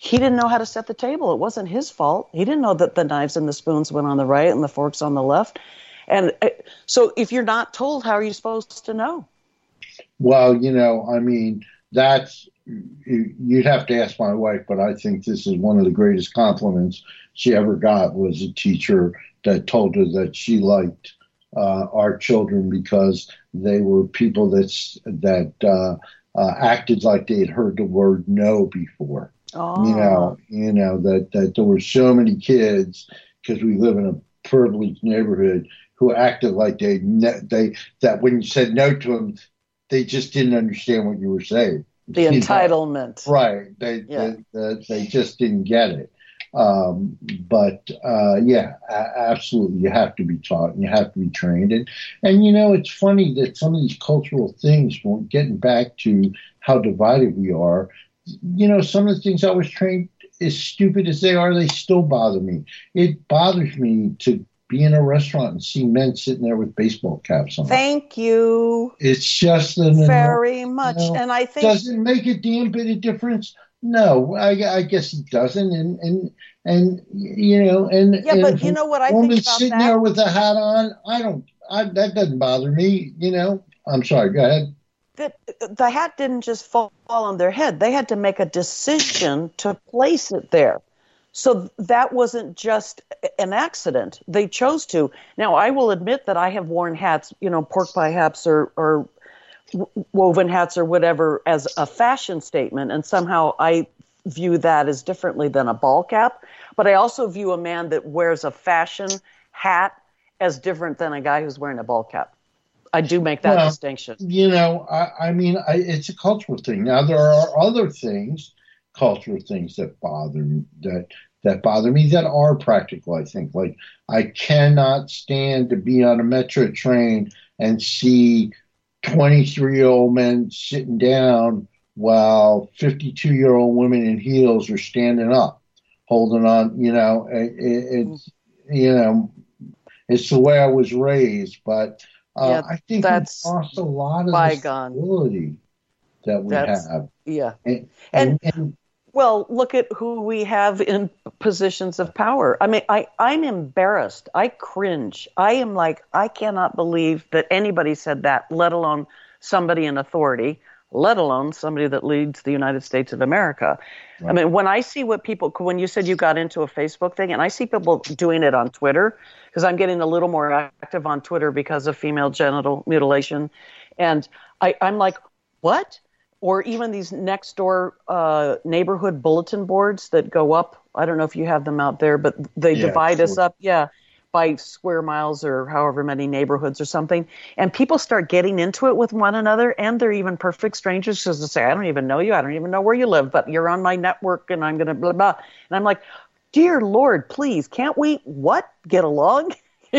he didn't know how to set the table. It wasn't his fault. He didn't know that the knives and the spoons went on the right and the forks on the left. And uh, so if you're not told, how are you supposed to know? Well, you know, I mean, that's, you'd have to ask my wife, but I think this is one of the greatest compliments she ever got, was a teacher that told her that she liked uh, our children because they were people that's, that uh, uh, acted like they had heard the word no before. Oh. You know, you know that, that there were so many kids, because we live in a privileged neighborhood, who acted like they they that when you said no to them, they just didn't understand what you were saying. The you entitlement, know? Right? They, yeah. they they they just didn't get it. Um, but uh, yeah, a- absolutely, you have to be taught and you have to be trained. And and you know, it's funny that some of these cultural things, when getting back to how divided we are, you know, some of the things I was trained, as stupid as they are, they still bother me. It bothers me to be in a restaurant and see men sitting there with baseball caps on. Thank you. It's just an very much, you know, and I think does it make a damn bit of difference? No, I, I guess it doesn't. And and and you know, and yeah, and but you know what I think about sitting that? there with a hat on, I don't. I, that doesn't bother me. You know, I'm sorry. Go ahead. That the hat didn't just fall on their head; they had to make a decision to place it there. So that wasn't just an accident. They chose to. Now, I will admit that I have worn hats, you know, pork pie hats or, or woven hats or whatever, as a fashion statement. And somehow I view that as differently than a ball cap. But I also view a man that wears a fashion hat as different than a guy who's wearing a ball cap. I do make that well, distinction. You know, I, I mean, I, it's a cultural thing. Now, there are other things, cultural things that bother me, that that bother me that are practical, I think. Like, I cannot stand to be on a metro train and see twenty-three-year-old men sitting down while fifty-two-year-old women in heels are standing up, holding on. You know, it, it's, you know, it's the way I was raised, but uh, yeah, I think that's lost a lot of bygone. the stability that we that's, have. Yeah. And, and, and, and well, look at who we have in positions of power. I mean, I, I'm embarrassed. I cringe. I am like, I cannot believe that anybody said that, let alone somebody in authority, let alone somebody that leads the United States of America. Right. I mean, when I see what people, when you said you got into a Facebook thing, and I see people doing it on Twitter, because I'm getting a little more active on Twitter because of female genital mutilation. And I, I'm like, what? Or even these next door uh, neighborhood bulletin boards that go up. I don't know if you have them out there, but they yeah, divide sure. us up, yeah, by square miles or however many neighborhoods or something. And people start getting into it with one another, and they're even perfect strangers because they say, I don't even know you. I don't even know where you live, but you're on my network and I'm going to blah, blah. And I'm like, dear Lord, please, can't we, what, get along?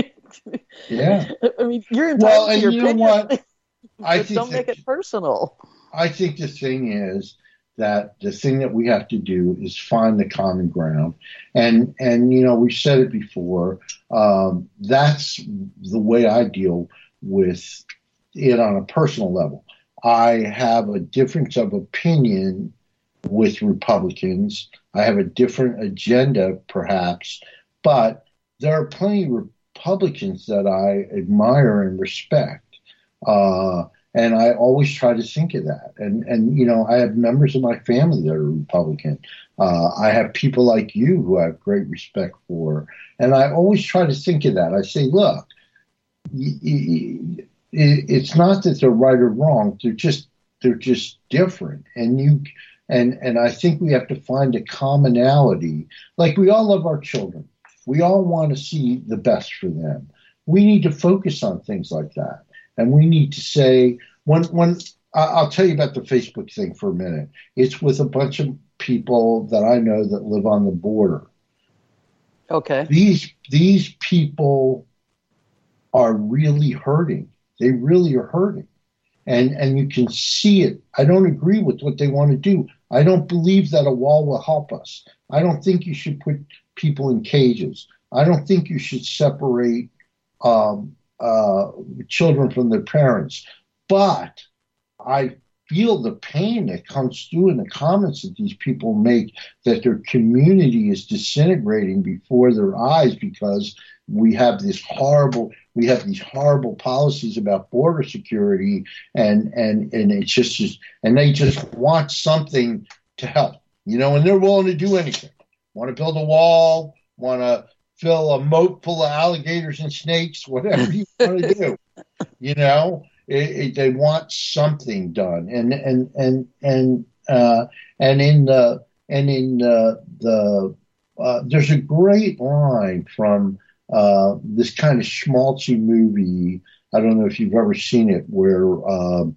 Yeah. I mean, you're entitled well, to your you opinion. Know what? I but think don't that, make it personal. I think the thing is that the thing that we have to do is find the common ground. And, and you know, we've said it before, um, that's the way I deal with it on a personal level. I have a difference of opinion with Republicans. I have a different agenda, perhaps, but there are plenty of Republicans that I admire and respect. Uh, and I always try to think of that. And, and, you know, I have members of my family that are Republican. Uh, I have people like you who I have great respect for. And I always try to think of that. I say, look, y- y- it's not that they're right or wrong. They're just, they're just different. And you, and, and I think we have to find a commonality. Like, we all love our children. We all want to see the best for them. We need to focus on things like that. And we need to say, when, when I'll tell you about the Facebook thing for a minute. It's with a bunch of people that I know that live on the border. Okay. These, these people are really hurting. They really are hurting. And, and you can see it. I don't agree with what they want to do. I don't believe that a wall will help us. I don't think you should put people in cages. I don't think you should separate um, uh, children from their parents. But I feel the pain that comes through in the comments that these people make, that their community is disintegrating before their eyes because we have this horrible, we have these horrible policies about border security, and and and it's just, just and they just want something to help, you know, and they're willing to do anything. Want to build a wall, want to fill a moat full of alligators and snakes, whatever you want to do, you know. It, it, they want something done, and and and and uh, and in the and in the, the uh, there's a great line from uh, this kind of schmaltzy movie. I don't know if you've ever seen it, where um,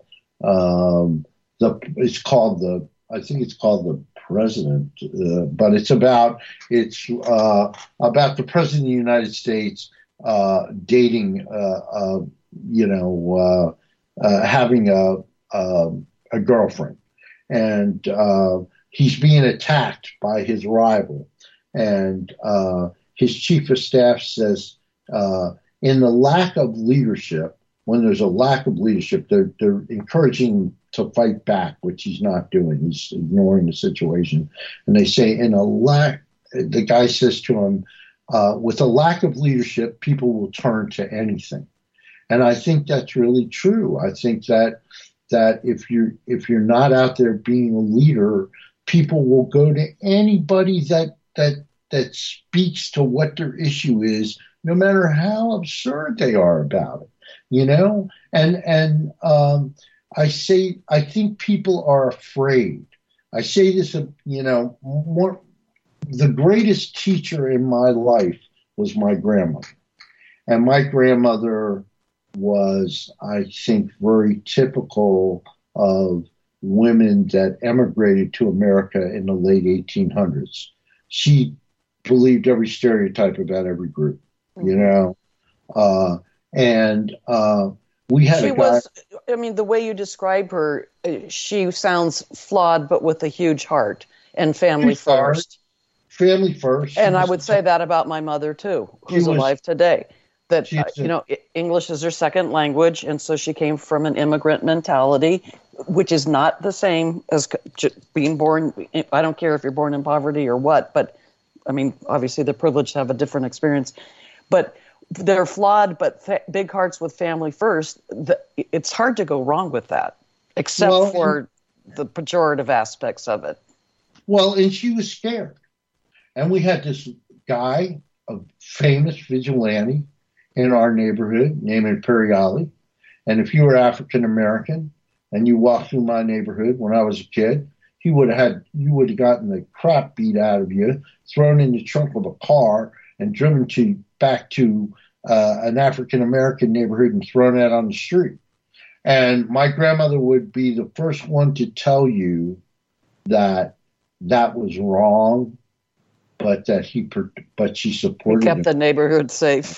um, the it's called the I think it's called The President, uh, but it's about it's uh, about the President of the United States uh, dating. Uh, uh, you know, uh, uh, having a, a, a girlfriend, and uh, he's being attacked by his rival. And uh, his chief of staff says, uh, in the lack of leadership, when there's a lack of leadership, they're, they're encouraging him to fight back, which he's not doing. He's ignoring the situation. And they say, in a lack, the guy says to him, uh, with a lack of leadership, people will turn to anything. And I think that's really true. I think that that if you're if you're not out there being a leader, people will go to anybody that that that speaks to what their issue is, no matter how absurd they are about it. You know, and and um, I say I think people are afraid. I say this, you know, more, the greatest teacher in my life was my grandmother, and my grandmother was, I think, very typical of women that emigrated to America in the late eighteen hundreds. She believed every stereotype about every group, you know, uh, and uh, we had she a guy. Was, I mean, the way you describe her, she sounds flawed, but with a huge heart and family first. Family first. And I would say that about my mother, too, who's was, alive today. That, uh, you know, English is her second language, and so she came from an immigrant mentality, which is not the same as being born. I don't care if you're born in poverty or what, but, I mean, obviously they're privileged to have a different experience. But they're flawed, but fa- big hearts with family first. The, it's hard to go wrong with that, except well, for the pejorative aspects of it. Well, and she was scared. And we had this guy, a famous vigilante, in our neighborhood named Imperiali. And if you were African American and you walked through my neighborhood when I was a kid, he would have had you would have gotten the crap beat out of you, thrown in the trunk of a car, and driven to back to uh, an African American neighborhood and thrown out on the street. And my grandmother would be the first one to tell you that that was wrong, but that he but she supported he kept him. the neighborhood safe.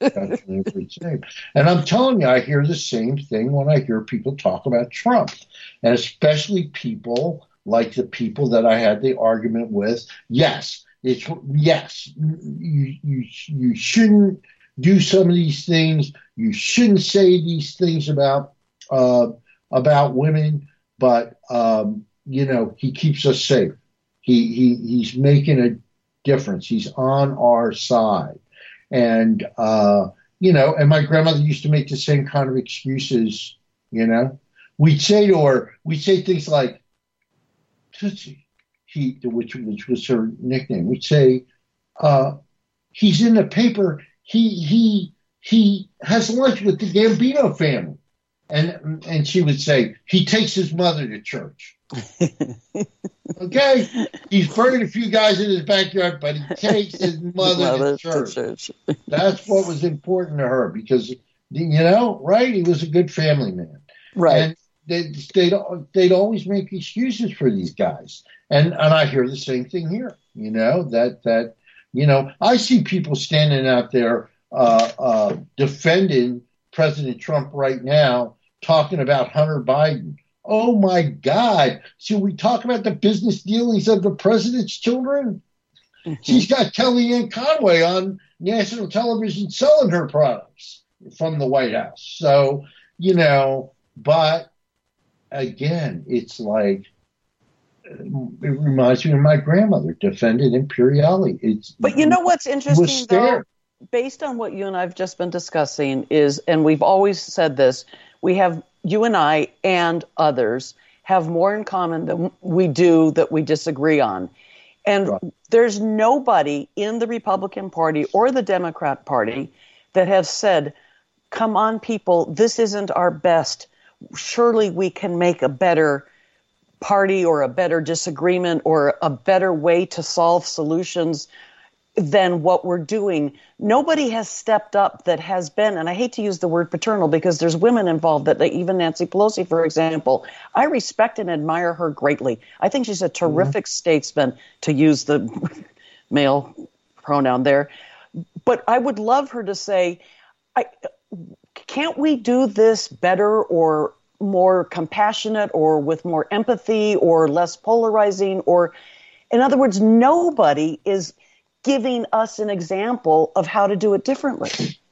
And I'm telling you, I hear the same thing when I hear people talk about Trump, and especially people like the people that I had the argument with. Yes, it's yes, you you you shouldn't do some of these things. You shouldn't say these things about uh, about women, but um, you know, he keeps us safe. He he he's making a difference. He's on our side. And, uh, you know, and my grandmother used to make the same kind of excuses, you know. We'd say to her, we'd say things like, Tootsie, he, which, which was her nickname. We'd say, uh, he's in the paper. He, he, he has lunch with the Gambino family. And, and she would say, he takes his mother to church. Okay, he's buried a few guys in his backyard, but he takes his mother, mother to, church. to church. That's what was important to her because, you know, right? He was a good family man, right? And they, they'd they'd always make excuses for these guys, and and I hear the same thing here. You know that that you know I see people standing out there uh, uh, defending President Trump right now, talking about Hunter Biden. Oh, my God. Should we talk about the business dealings of the president's children? Mm-hmm. She's got Kellyanne Conway on national television selling her products from the White House. So, you know, but again, it's like, it reminds me of my grandmother, defended imperiali. It's, but you know what's interesting, though? Based on what you and I have just been discussing is, and we've always said this, we have, you and I and others have more in common than we do that we disagree on. And right. There's nobody in the Republican Party or the Democrat Party that have said, come on, people, this isn't our best. Surely we can make a better party or a better disagreement or a better way to solve solutions than what we're doing. Nobody has stepped up that has been, and I hate to use the word paternal because there's women involved, that even Nancy Pelosi, for example, I respect and admire her greatly. I think she's a terrific mm-hmm. statesman, to use the male pronoun there. But I would love her to say, I, can't we do this better or more compassionate or with more empathy or less polarizing? Or, in other words, nobody is giving us an example of how to do it differently.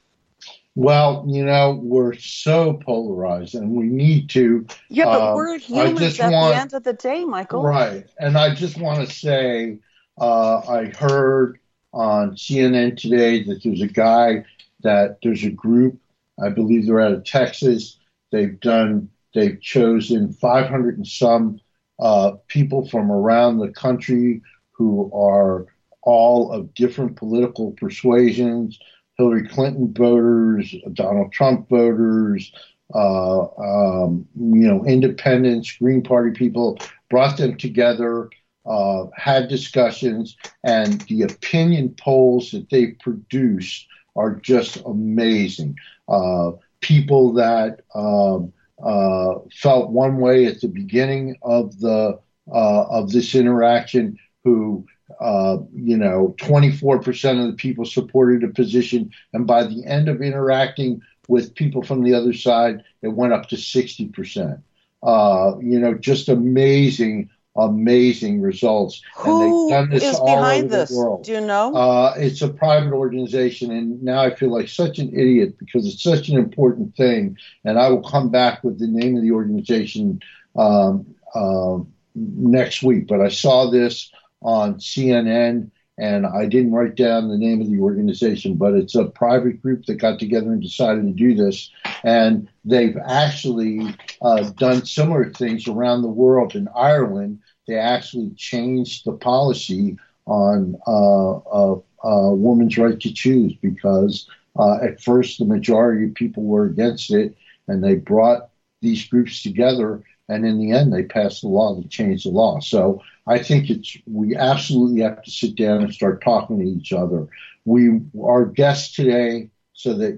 Well, you know, we're so polarized, and we need to. Yeah, but um, we're humans at want, the end of the day, Michael. Right. And I just want to say, uh, I heard on C N N today that there's a guy that there's a group, I believe they're out of Texas. They've done, they've chosen five hundred and some uh, people from around the country who are all of different political persuasions, Hillary Clinton voters, Donald Trump voters, uh, um, you know, independents, Green Party people, brought them together, uh, had discussions, and the opinion polls that they produced are just amazing. Uh, people that um, uh, felt one way at the beginning of the uh, of this interaction, who Uh, you know, twenty-four percent of the people supported a position. And by the end of interacting with people from the other side, it went up to sixty percent. Uh, you know, just amazing, amazing results. Who and they've done this is all behind over this? the world. Do you know? Uh, it's a private organization. And now I feel like such an idiot because it's such an important thing. And I will come back with the name of the organization um, uh, next week. But I saw this on C N N, and I didn't write down the name of the organization, but it's a private group that got together and decided to do this. And they've actually uh, done similar things around the world. In Ireland, they actually changed the policy on uh, uh, uh, women's right to choose because uh, at first the majority of people were against it, and they brought these groups together. And in the end, they passed the law that changed the law. So I think it's we absolutely have to sit down and start talking to each other. We our guests today, so that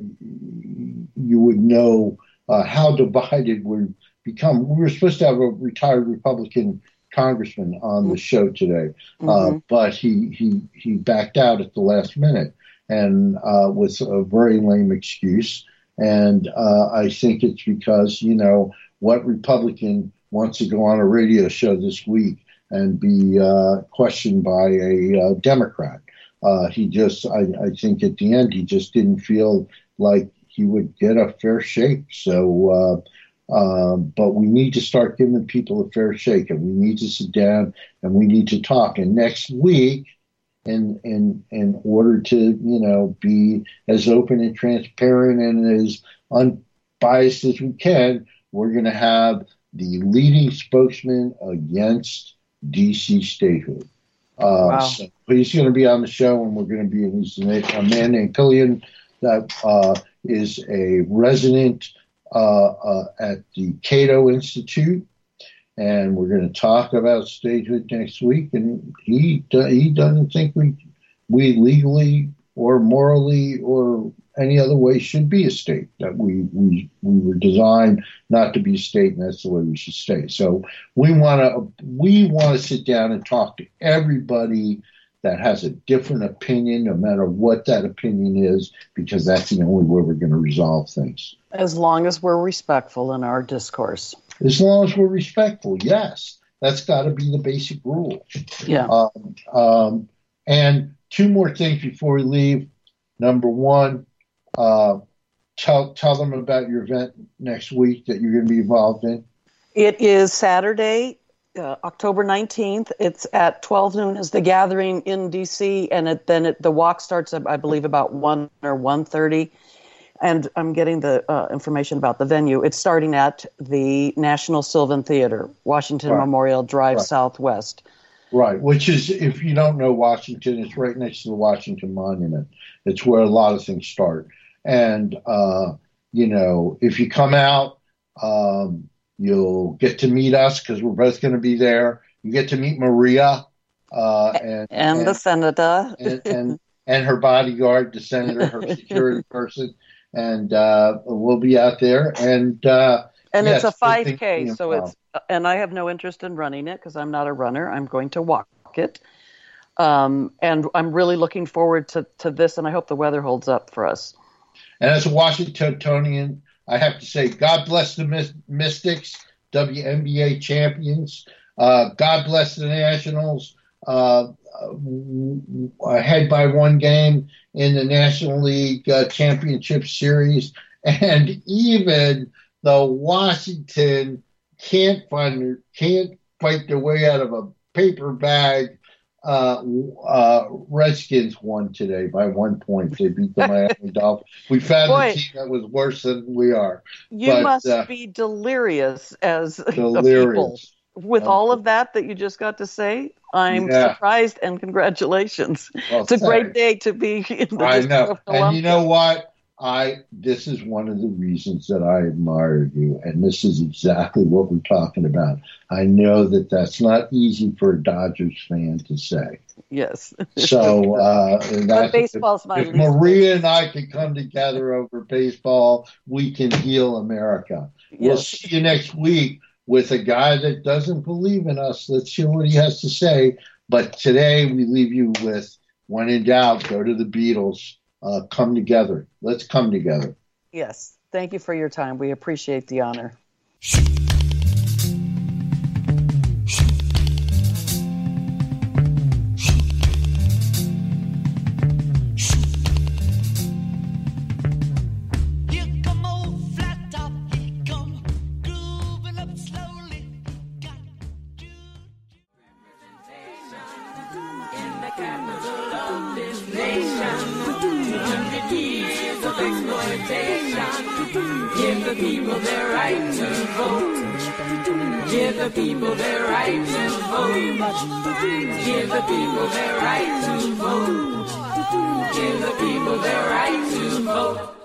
you would know uh, how divided we've become. We were supposed to have a retired Republican congressman on the show today, mm-hmm. uh, but he he he backed out at the last minute and uh, with a very lame excuse. And uh, I think it's because you know. What Republican wants to go on a radio show this week and be uh, questioned by a uh, Democrat? Uh, he just, I, I think at the end, he just didn't feel like he would get a fair shake. So, uh, uh, but we need to start giving people a fair shake, and we need to sit down and we need to talk. And next week, in in in order to you know be as open and transparent and as unbiased as we can, we're going to have the leading spokesman against D C statehood. Uh, wow. So he's going to be on the show, and we're going to be he's a man named Killian that uh, is a resident uh, uh, at the Cato Institute, and we're going to talk about statehood next week. And he he doesn't think we we legally or morally or any other way should be a state, that we, we we were designed not to be a state, and that's the way we should stay. So we want to we want to sit down and talk to everybody that has a different opinion, no matter what that opinion is, because that's the only way we're going to resolve things. As long as we're respectful in our discourse. As long as we're respectful, yes. That's got to be the basic rule. Yeah. Um, um, and two more things before we leave. Number one, Uh, tell tell them about your event next week that you're going to be involved in. It is Saturday, uh, October nineteenth. It's at twelve noon is the gathering in D C, and it, then it, the walk starts, I believe, about one or one thirty. And I'm getting the uh, information about the venue. It's starting at the National Sylvan Theater, Washington Right. Memorial Drive Right. Southwest. Right, which is, if you don't know Washington, it's right next to the Washington Monument. It's where a lot of things start. And, uh, you know, if you come out, um, you'll get to meet us because we're both going to be there. You get to meet Maria uh, and, And, and the senator. and, and and her bodyguard, the senator, her security person, and uh, we'll be out there. And uh, and yes, it's a good five thing K, being so involved. it's, and I have no interest in running it because I'm not a runner. I'm going to walk it. Um, and I'm really looking forward to, to this, and I hope the weather holds up for us. And as a Washingtonian, I have to say, God bless the Myst- Mystics, W N B A champions. Uh, God bless the Nationals, uh, ahead by one game in the National League uh, Championship Series. And even the Washington can't find can't fight their way out of a paper bag. Uh, uh, Redskins won today by one point. They beat the Miami Dolphins. We found Boy, a team that was worse than we are. You but, must uh, be delirious as delirious. people with Um, all of that that you just got to say. I'm Yeah. surprised and congratulations. Well, It's a great thanks. day to be in the I District know. of And you Columbia. know what? I this is one of the reasons that I admire you, and this is exactly what we're talking about. I know that that's not easy for a Dodgers fan to say. Yes. So, uh, and But that's, baseball's my if, if least Maria and I can come together over baseball, we can heal America. We'll Yes. see you next week with a guy that doesn't believe in us. Let's hear what he has to say. But today we leave you with, when in doubt, go to the Beatles. Uh, come together. Let's come together. Yes. Thank you for your time. We appreciate the honor. Here come old flat top, he come grooving up slowly. Got to In the capital of this nation, two hundred years of exploitation. Give the people their right to vote. Give the people their right to vote. Give the people their right to vote. Give the people their right to vote.